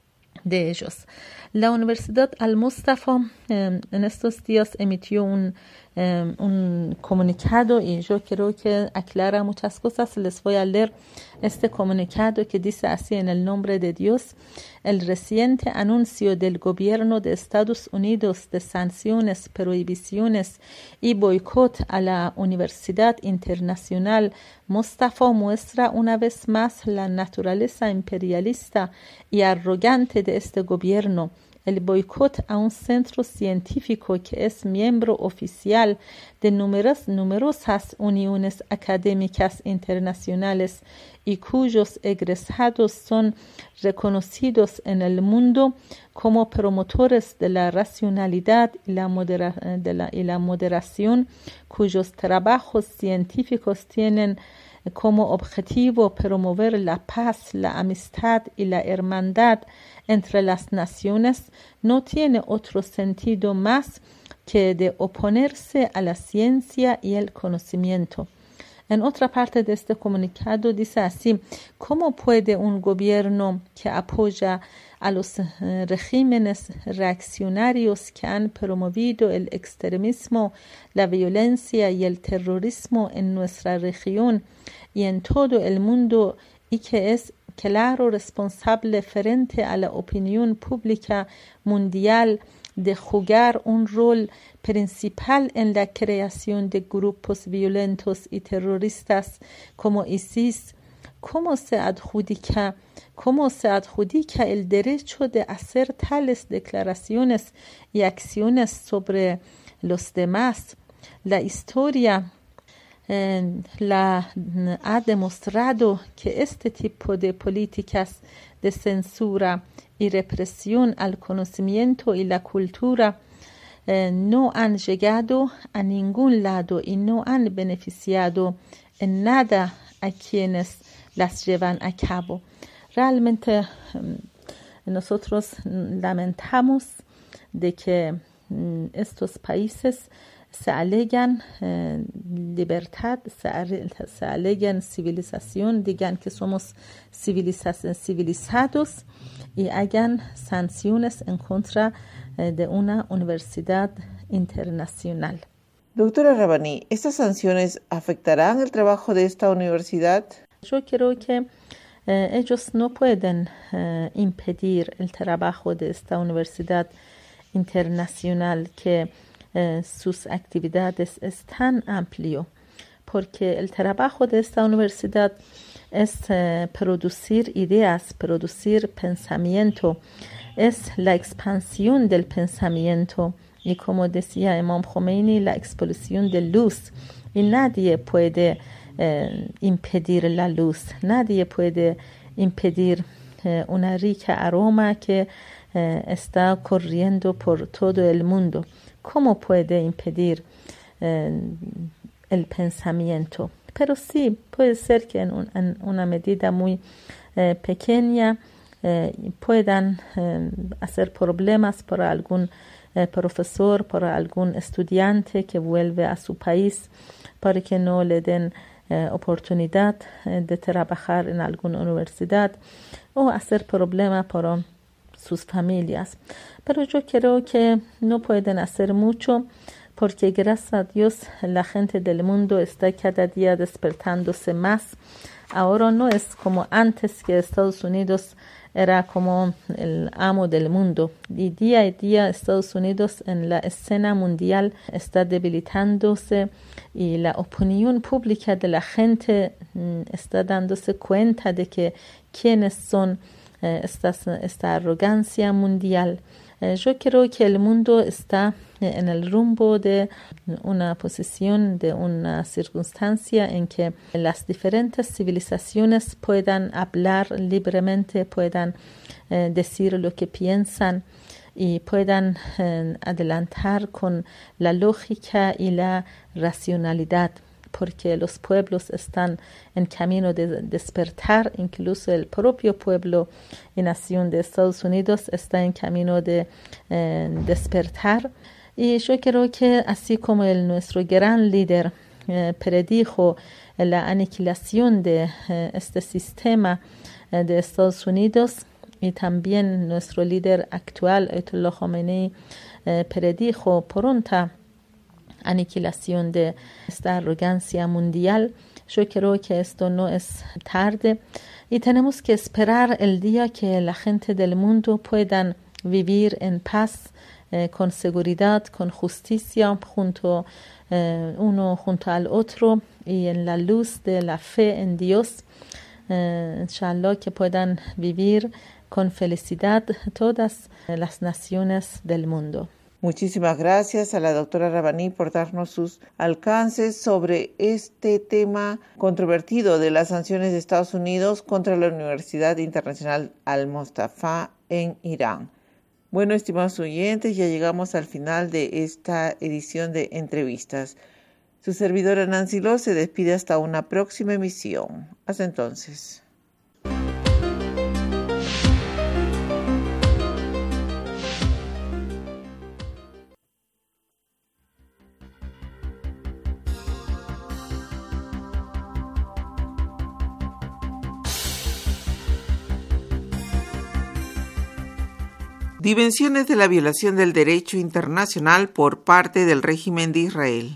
de ellos. La Universidad Al-Mustafa eh, en estos días emitió un, eh, un comunicado, y yo creo que aclara muchas cosas. Les voy a leer este comunicado que dice así: en el nombre de Dios, el reciente anuncio del gobierno de Estados Unidos de sanciones, prohibiciones y boicot a la Universidad Internacional Mustafa muestra una vez más la naturaleza imperialista y arrogante de este gobierno. El boicot a un centro científico que es miembro oficial de numeros, numerosas uniones académicas internacionales y cuyos egresados son reconocidos en el mundo como promotores de la racionalidad y la, modera, de la, y la moderación, cuyos trabajos científicos tienen como objetivo promover la paz, la amistad y la hermandad entre las naciones, no tiene otro sentido más que de oponerse a la ciencia y el conocimiento. En otra parte de este comunicado dice así: ¿cómo puede un gobierno que apoya a los uh, regímenes reaccionarios que han promovido el extremismo, la violencia y el terrorismo en nuestra región y en todo el mundo, y que es claro responsable frente a la opinión pública mundial de jugar un rol principal en la creación de grupos violentos y terroristas como ISIS, ¿cómo se adjudica, cómo se adjudica el derecho de hacer tales declaraciones y acciones sobre los demás? La historia eh, la, ha demostrado que este tipo de políticas de censura y represión al conocimiento y la cultura eh, no han llegado a ningún lado y no han beneficiado en nada a quienes las llevan a cabo. Realmente eh, nosotros lamentamos de que eh, estos países se alegan eh, libertad, se, se alegan civilización, digan que somos civilizados y hagan sanciones en contra eh, de una universidad internacional. Doctora Rabbani, ¿estas sanciones afectarán el trabajo de esta universidad? Yo creo que eh, ellos no pueden eh, impedir el trabajo de esta universidad internacional, que eh, sus actividades es tan amplio, porque el trabajo de esta universidad es eh, producir ideas, producir pensamiento, es la expansión del pensamiento y, como decía Imam Khomeini, la exposición de luz, y nadie puede eh, impedir la luz, nadie puede impedir eh, una rica aroma que eh, está corriendo por todo el mundo. ¿Cómo puede impedir eh, el pensamiento? Pero sí, puede ser que en, un, en una medida muy eh, pequeña eh, puedan eh, hacer problemas para algún eh, profesor, para algún estudiante que vuelve a su país, para que no le den eh, oportunidad eh, de trabajar en alguna universidad, o hacer problemas para sus familias. Pero yo creo que no pueden hacer mucho, porque gracias a Dios la gente del mundo está cada día despertándose más. Ahora no es como antes, que Estados Unidos era como el amo del mundo. Y día a día Estados Unidos en la escena mundial está debilitándose, y la opinión pública de la gente mm, está dándose cuenta de que quiénes son eh, estas, esta arrogancia mundial. Eh, yo creo que el mundo está en el rumbo de una posición, de una circunstancia en que las diferentes civilizaciones puedan hablar libremente, puedan eh, decir lo que piensan y puedan eh, adelantar con la lógica y la racionalidad, porque los pueblos están en camino de despertar. Incluso el propio pueblo y nación de Estados Unidos está en camino de eh, despertar. Y yo creo que así como el, nuestro gran líder eh, predijo la aniquilación de eh, este sistema eh, de Estados Unidos, y también nuestro líder actual, Ayatollah Khomeini, eh, predijo pronta aniquilación de esta arrogancia mundial. Yo creo que esto no es tarde, y tenemos que esperar el día que la gente del mundo puedan vivir en paz, eh, con seguridad, con justicia, junto eh, uno junto al otro, y en la luz de la fe en Dios. Eh, inshallah, que puedan vivir con felicidad todas las naciones del mundo. Muchísimas gracias a la doctora Rabbani por darnos sus alcances sobre este tema controvertido de las sanciones de Estados Unidos contra la Universidad Internacional Al-Mustafa en Irán. Bueno, estimados oyentes, ya llegamos al final de esta edición de entrevistas. Su servidora Nancy Lo se despide hasta una próxima emisión. Hasta entonces. Dimensiones de la violación del derecho internacional por parte del régimen de Israel.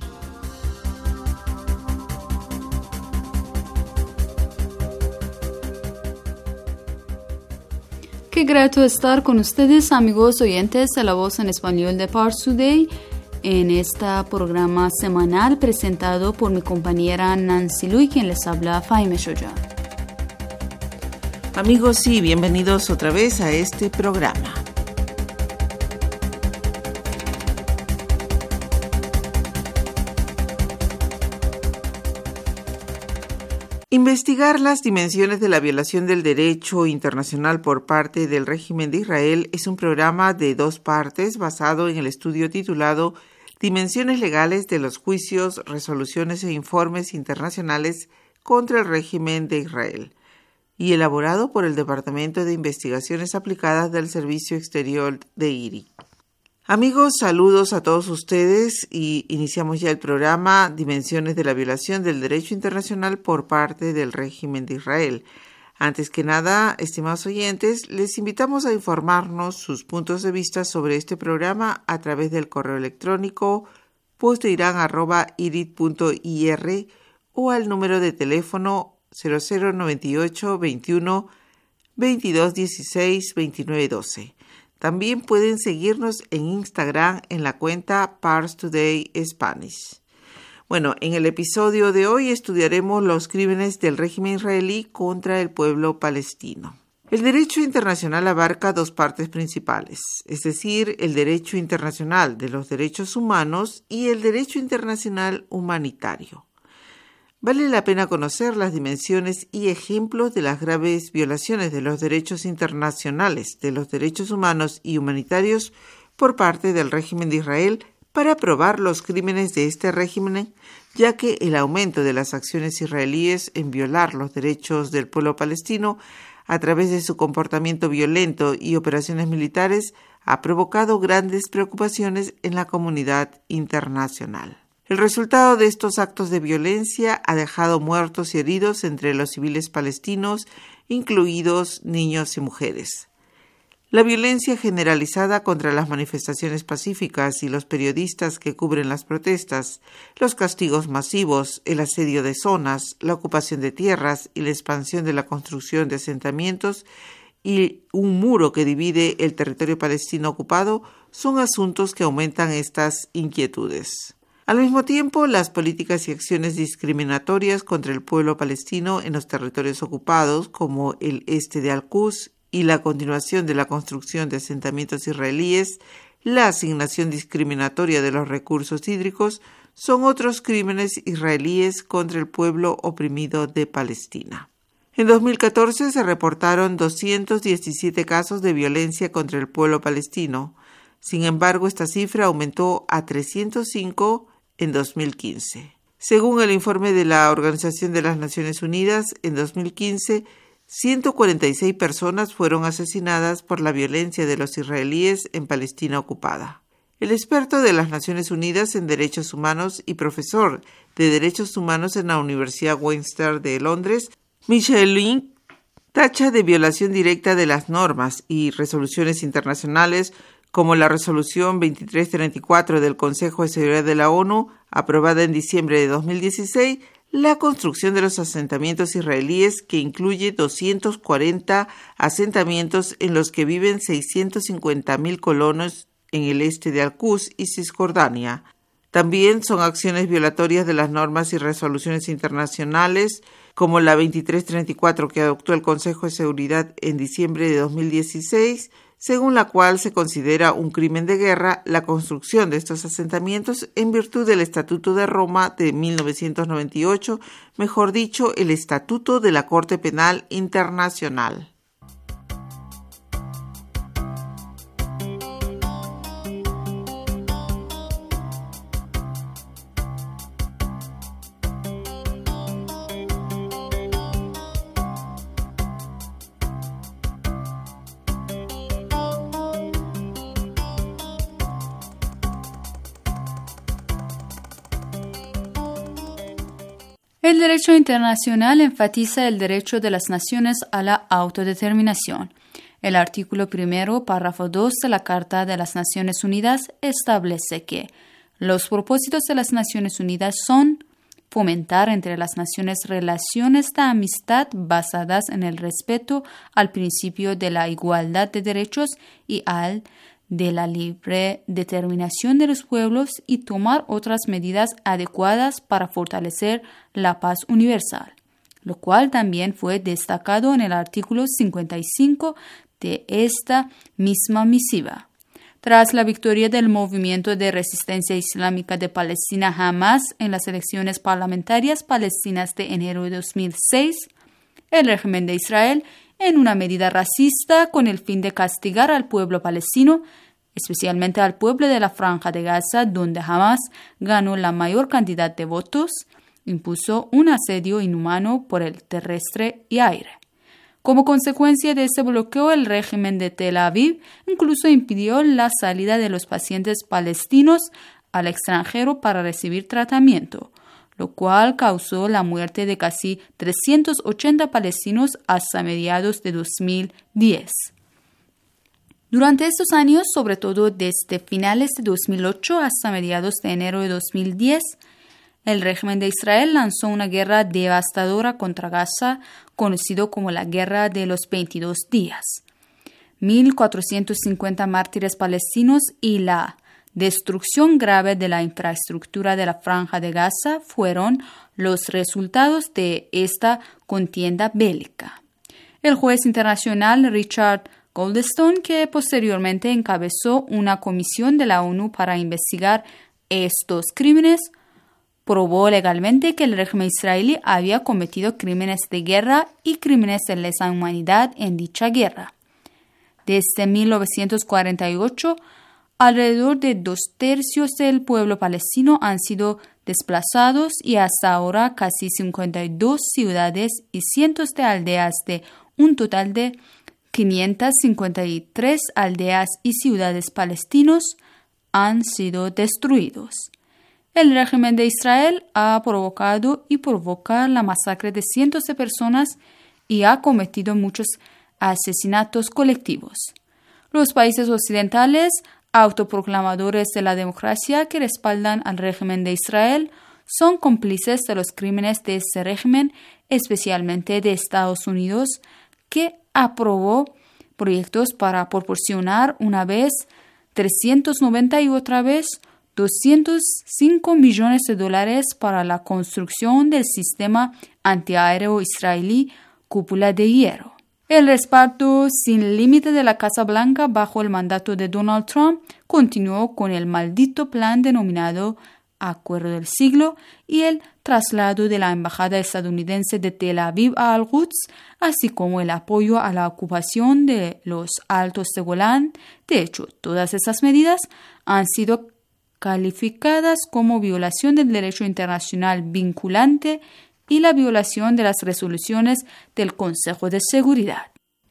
Qué grato estar con ustedes, amigos oyentes de la Voz en Español de Pars Today, en este programa semanal presentado por mi compañera Nancy Lui, quien les habla Fahime Shoja. Amigos, sí, bienvenidos otra vez a este programa. Investigar las dimensiones de la violación del derecho internacional por parte del régimen de Israel es un programa de dos partes basado en el estudio titulado Dimensiones legales de los juicios, resoluciones e informes internacionales contra el régimen de Israel, y elaborado por el Departamento de Investigaciones Aplicadas del Servicio Exterior de I R I. Amigos, saludos a todos ustedes y iniciamos ya el programa Dimensiones de la violación del derecho internacional por parte del régimen de Israel. Antes que nada, estimados oyentes, les invitamos a informarnos sus puntos de vista sobre este programa a través del correo electrónico posteiran arroba irit punto ir o al número de teléfono cero cero noventa y ocho veintiuno veintidós dieciséis veintinueve doce. También pueden seguirnos en Instagram en la cuenta Pars Today Spanish. Bueno, en el episodio de hoy estudiaremos los crímenes del régimen israelí contra el pueblo palestino. El derecho internacional abarca dos partes principales, es decir, el derecho internacional de los derechos humanos y el derecho internacional humanitario. Vale la pena conocer las dimensiones y ejemplos de las graves violaciones de los derechos internacionales, de los derechos humanos y humanitarios por parte del régimen de Israel para probar los crímenes de este régimen, ya que el aumento de las acciones israelíes en violar los derechos del pueblo palestino a través de su comportamiento violento y operaciones militares ha provocado grandes preocupaciones en la comunidad internacional. El resultado de estos actos de violencia ha dejado muertos y heridos entre los civiles palestinos, incluidos niños y mujeres. La violencia generalizada contra las manifestaciones pacíficas y los periodistas que cubren las protestas, los castigos masivos, el asedio de zonas, la ocupación de tierras y la expansión de la construcción de asentamientos y un muro que divide el territorio palestino ocupado son asuntos que aumentan estas inquietudes. Al mismo tiempo, las políticas y acciones discriminatorias contra el pueblo palestino en los territorios ocupados, como el este de Al-Quds, y la continuación de la construcción de asentamientos israelíes, la asignación discriminatoria de los recursos hídricos, son otros crímenes israelíes contra el pueblo oprimido de Palestina. En dos mil catorce se reportaron doscientos diecisiete casos de violencia contra el pueblo palestino. Sin embargo, esta cifra aumentó a trescientos cinco en dos mil quince. Según el informe de la Organización de las Naciones Unidas, en dos mil quince, ciento cuarenta y seis personas fueron asesinadas por la violencia de los israelíes en Palestina ocupada. El experto de las Naciones Unidas en Derechos Humanos y profesor de Derechos Humanos en la Universidad Westminster de Londres, Michael Link, tacha de violación directa de las normas y resoluciones internacionales como la Resolución veintitrés treinta y cuatro del Consejo de Seguridad de la ONU, aprobada en diciembre de dos mil dieciséis, la construcción de los asentamientos israelíes, que incluye doscientos cuarenta asentamientos en los que viven seiscientos cincuenta mil colonos en el este de Al-Quds y Cisjordania. También son acciones violatorias de las normas y resoluciones internacionales, como la veintitrés treinta y cuatro que adoptó el Consejo de Seguridad en diciembre de dos mil dieciséis, según la cual se considera un crimen de guerra la construcción de estos asentamientos en virtud del Estatuto de Roma de mil novecientos noventa y ocho, mejor dicho, el Estatuto de la Corte Penal Internacional. El derecho internacional enfatiza el derecho de las naciones a la autodeterminación. El artículo primero, párrafo dos de la Carta de las Naciones Unidas establece que los propósitos de las Naciones Unidas son fomentar entre las naciones relaciones de amistad basadas en el respeto al principio de la igualdad de derechos y al de la libre determinación de los pueblos y tomar otras medidas adecuadas para fortalecer la paz universal, lo cual también fue destacado en el artículo cincuenta y cinco de esta misma misiva. Tras la victoria del Movimiento de Resistencia Islámica de Palestina Hamas en las elecciones parlamentarias palestinas de enero de dos mil seis, el régimen de Israel, en una medida racista con el fin de castigar al pueblo palestino, especialmente al pueblo de la Franja de Gaza, donde Hamas ganó la mayor cantidad de votos, impuso un asedio inhumano por el terrestre y aire. Como consecuencia de este bloqueo, el régimen de Tel Aviv incluso impidió la salida de los pacientes palestinos al extranjero para recibir tratamiento, lo cual causó la muerte de casi trescientos ochenta palestinos hasta mediados de dos mil diez. Durante estos años, sobre todo desde finales de dos mil ocho hasta mediados de enero de dos mil diez, el régimen de Israel lanzó una guerra devastadora contra Gaza, conocido como la Guerra de los veintidós días. mil cuatrocientos cincuenta mártires palestinos y la destrucción grave de la infraestructura de la Franja de Gaza fueron los resultados de esta contienda bélica. El juez internacional Richard Goldstone, que posteriormente encabezó una comisión de la ONU para investigar estos crímenes, probó legalmente que el régimen israelí había cometido crímenes de guerra y crímenes de lesa humanidad en dicha guerra. Desde mil novecientos cuarenta y ocho, alrededor de dos tercios del pueblo palestino han sido desplazados y hasta ahora casi cincuenta y dos ciudades y cientos de aldeas de un total de quinientas cincuenta y tres aldeas y ciudades palestinos han sido destruidos. El régimen de Israel ha provocado y provoca la masacre de cientos de personas y ha cometido muchos asesinatos colectivos. Los países occidentales, autoproclamadores de la democracia que respaldan al régimen de Israel, son cómplices de los crímenes de ese régimen, especialmente de Estados Unidos, que aprobó proyectos para proporcionar una vez trescientos noventa y otra vez doscientos cinco millones de dólares para la construcción del sistema antiaéreo israelí Cúpula de Hierro. El respaldo sin límite de la Casa Blanca bajo el mandato de Donald Trump continuó con el maldito plan denominado Acuerdo del Siglo y el traslado de la embajada estadounidense de Tel Aviv a Al-Quds, así como el apoyo a la ocupación de los Altos de Golán. De hecho, todas esas medidas han sido calificadas como violación del derecho internacional vinculante y la violación de las resoluciones del Consejo de Seguridad.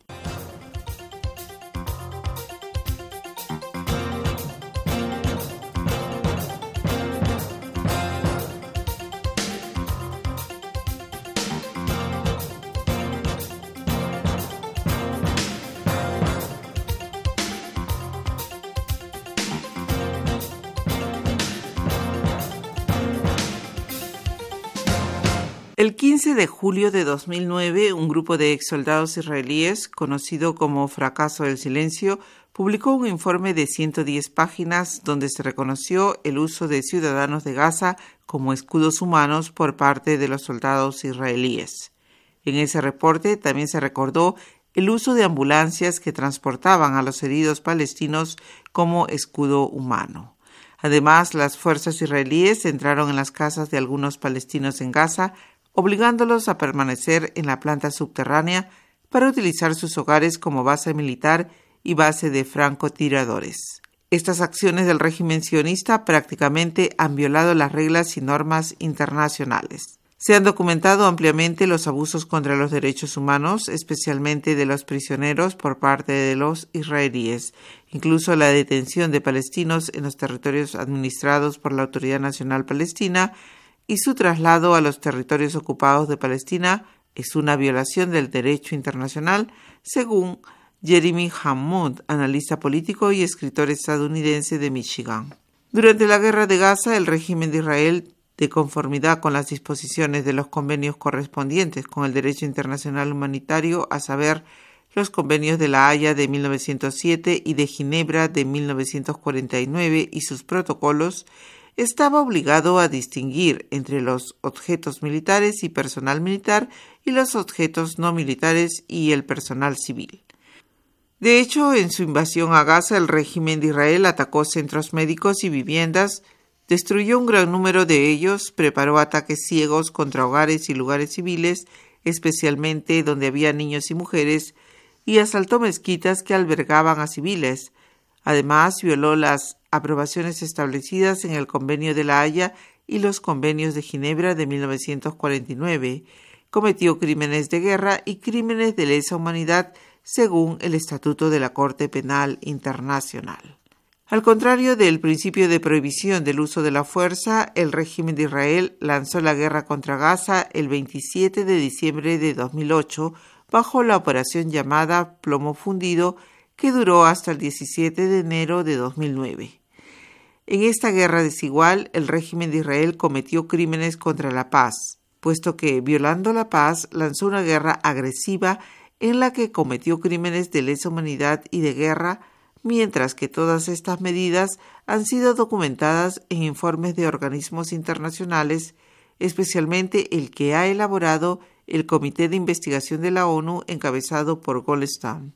El quince de julio de dos mil nueve, un grupo de exsoldados israelíes, conocido como Fracaso del Silencio, publicó un informe de ciento diez páginas donde se reconoció el uso de ciudadanos de Gaza como escudos humanos por parte de los soldados israelíes. En ese reporte también se recordó el uso de ambulancias que transportaban a los heridos palestinos como escudo humano. Además, las fuerzas israelíes entraron en las casas de algunos palestinos en Gaza, obligándolos a permanecer en la planta subterránea para utilizar sus hogares como base militar y base de francotiradores. Estas acciones del régimen sionista prácticamente han violado las reglas y normas internacionales. Se han documentado ampliamente los abusos contra los derechos humanos, especialmente de los prisioneros por parte de los israelíes, incluso la detención de palestinos en los territorios administrados por la Autoridad Nacional Palestina, y su traslado a los territorios ocupados de Palestina es una violación del derecho internacional, según Jeremy Hammond, analista político y escritor estadounidense de Michigan. Durante la guerra de Gaza, el régimen de Israel de conformidad con las disposiciones de los convenios correspondientes con el derecho internacional humanitario, a saber, los convenios de La Haya de mil novecientos siete y de Ginebra de mil novecientos cuarenta y nueve y sus protocolos, estaba obligado a distinguir entre los objetos militares y personal militar y los objetos no militares y el personal civil. De hecho, en su invasión a Gaza, el régimen de Israel atacó centros médicos y viviendas, destruyó un gran número de ellos, preparó ataques ciegos contra hogares y lugares civiles, especialmente donde había niños y mujeres, y asaltó mezquitas que albergaban a civiles. Además, violó las aprobaciones establecidas en el Convenio de La Haya y los convenios de Ginebra de mil novecientos cuarenta y nueve, cometió crímenes de guerra y crímenes de lesa humanidad según el Estatuto de la Corte Penal Internacional. Al contrario del principio de prohibición del uso de la fuerza, el régimen de Israel lanzó la guerra contra Gaza el veintisiete de diciembre de dos mil ocho bajo la operación llamada Plomo Fundido, que duró hasta el diecisiete de enero de dos mil nueve. En esta guerra desigual, el régimen de Israel cometió crímenes contra la paz, puesto que, violando la paz, lanzó una guerra agresiva en la que cometió crímenes de lesa humanidad y de guerra, mientras que todas estas medidas han sido documentadas en informes de organismos internacionales, especialmente el que ha elaborado el Comité de Investigación de la ONU encabezado por Goldstone.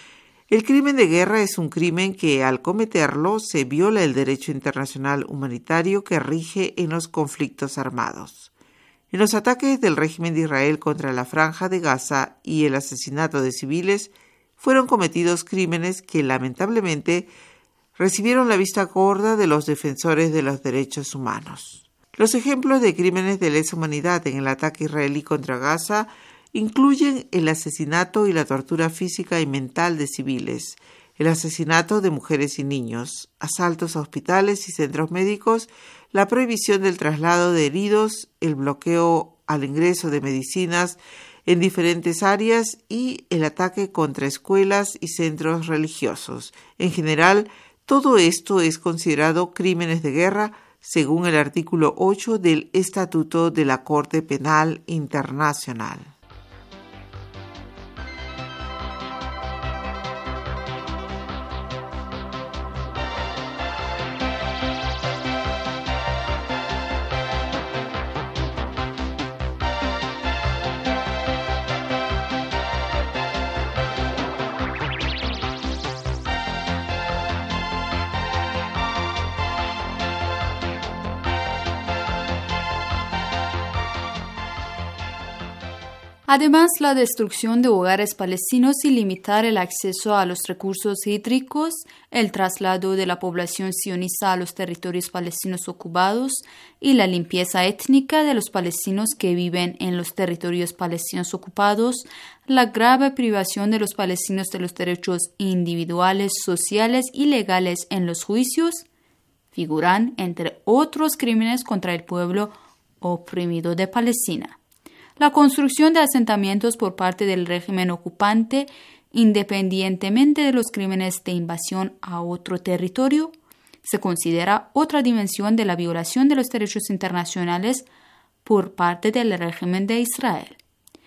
El crimen de guerra es un crimen que, al cometerlo, se viola el derecho internacional humanitario que rige en los conflictos armados. En los ataques del régimen de Israel contra la Franja de Gaza y el asesinato de civiles, fueron cometidos crímenes que, lamentablemente, recibieron la vista gorda de los defensores de los derechos humanos. Los ejemplos de crímenes de lesa humanidad en el ataque israelí contra Gaza incluyen el asesinato y la tortura física y mental de civiles, el asesinato de mujeres y niños, asaltos a hospitales y centros médicos, la prohibición del traslado de heridos, el bloqueo al ingreso de medicinas en diferentes áreas y el ataque contra escuelas y centros religiosos. En general, todo esto es considerado crímenes de guerra según el artículo ocho del Estatuto de la Corte Penal Internacional. Además, la destrucción de hogares palestinos y limitar el acceso a los recursos hídricos, el traslado de la población sionista a los territorios palestinos ocupados y la limpieza étnica de los palestinos que viven en los territorios palestinos ocupados, la grave privación de los palestinos de los derechos individuales, sociales y legales en los juicios, figuran entre otros crímenes contra el pueblo oprimido de Palestina. La construcción de asentamientos por parte del régimen ocupante, independientemente de los crímenes de invasión a otro territorio, se considera otra dimensión de la violación de los derechos internacionales por parte del régimen de Israel.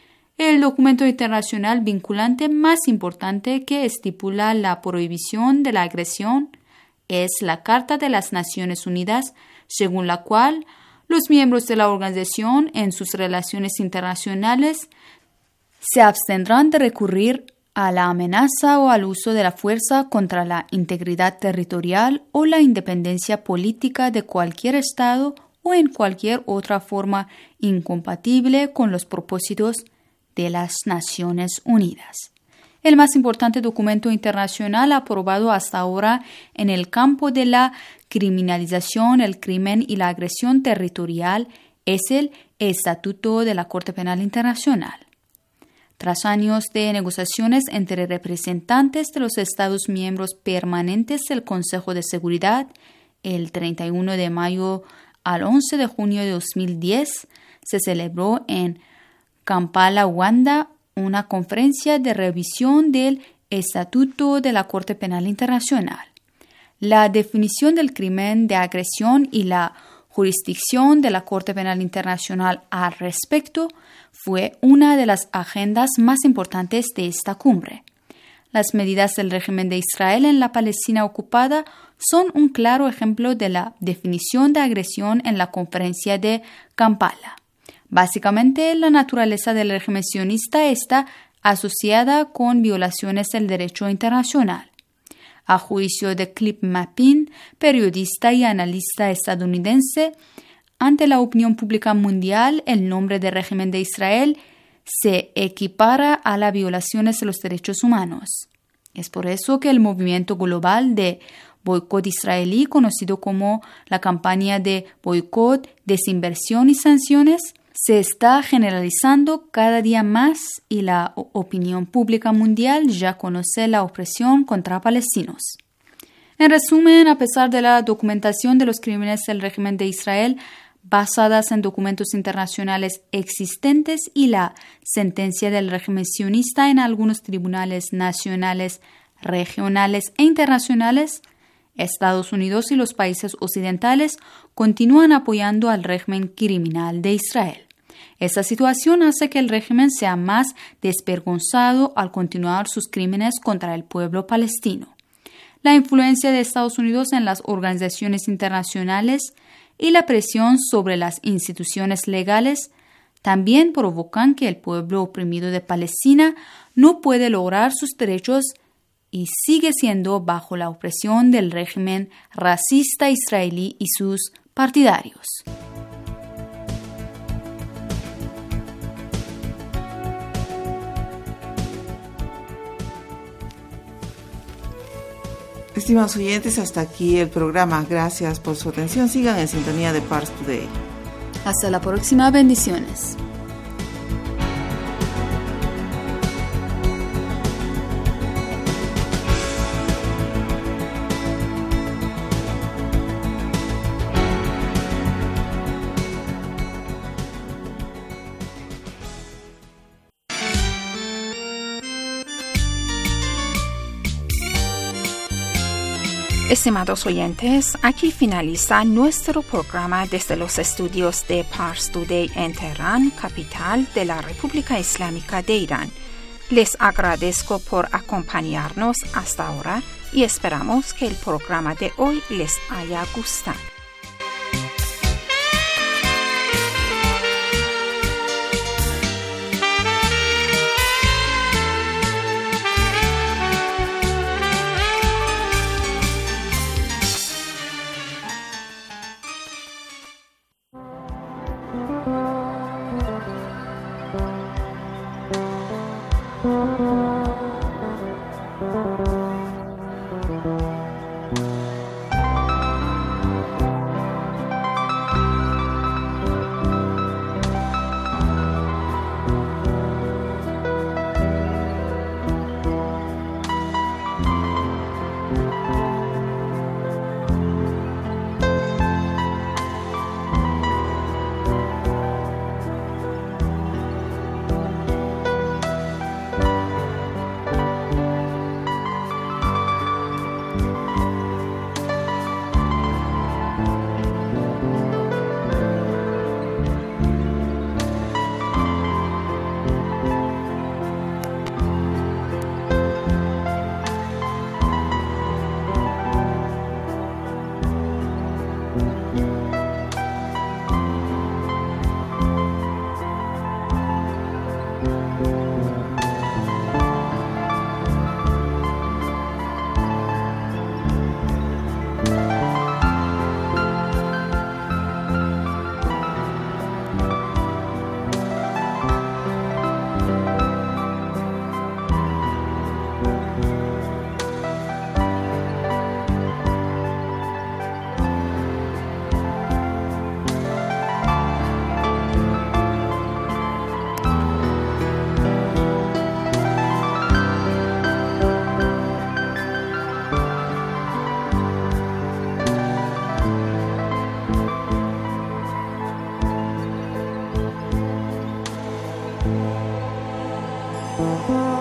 El documento internacional vinculante más importante que estipula la prohibición de la agresión es la Carta de las Naciones Unidas, según la cual los miembros de la organización en sus relaciones internacionales se abstendrán de recurrir a la amenaza o al uso de la fuerza contra la integridad territorial o la independencia política de cualquier Estado o en cualquier otra forma incompatible con los propósitos de las Naciones Unidas. El más importante documento internacional aprobado hasta ahora en el campo de la criminalización, el crimen y la agresión territorial es el Estatuto de la Corte Penal Internacional. Tras años de negociaciones entre representantes de los Estados miembros permanentes del Consejo de Seguridad, el treinta y uno de mayo al once de junio de dos mil diez se celebró en Kampala, Uganda, una conferencia de revisión del Estatuto de la Corte Penal Internacional. La definición del crimen de agresión y la jurisdicción de la Corte Penal Internacional al respecto fue una de las agendas más importantes de esta cumbre. Las medidas del régimen de Israel en la Palestina ocupada son un claro ejemplo de la definición de agresión en la conferencia de Kampala. Básicamente, la naturaleza del régimen sionista está asociada con violaciones del derecho internacional. A juicio de Clip Mappin, periodista y analista estadounidense, ante la opinión pública mundial, el nombre del régimen de Israel se equipara a las violaciones de los derechos humanos. Es por eso que el movimiento global de boicot israelí, conocido como la campaña de boicot, desinversión y sanciones, se está generalizando cada día más y la opinión pública mundial ya conoce la opresión contra palestinos. En resumen, a pesar de la documentación de los crímenes del régimen de Israel, basadas en documentos internacionales existentes y la sentencia del régimen sionista en algunos tribunales nacionales, regionales e internacionales, Estados Unidos y los países occidentales continúan apoyando al régimen criminal de Israel. Esta situación hace que el régimen sea más desvergonzado al continuar sus crímenes contra el pueblo palestino. La influencia de Estados Unidos en las organizaciones internacionales y la presión sobre las instituciones legales también provocan que el pueblo oprimido de Palestina no puede lograr sus derechos y sigue siendo bajo la opresión del régimen racista israelí y sus partidarios. Estimados oyentes, hasta aquí el programa. Gracias por su atención. Sigan en sintonía de Pars Today. Hasta la próxima. Bendiciones. Estimados oyentes, aquí finaliza nuestro programa desde los estudios de Pars Today en Teherán, capital de la República Islámica de Irán. Les agradezco por acompañarnos hasta ahora y esperamos que el programa de hoy les haya gustado. Thank you.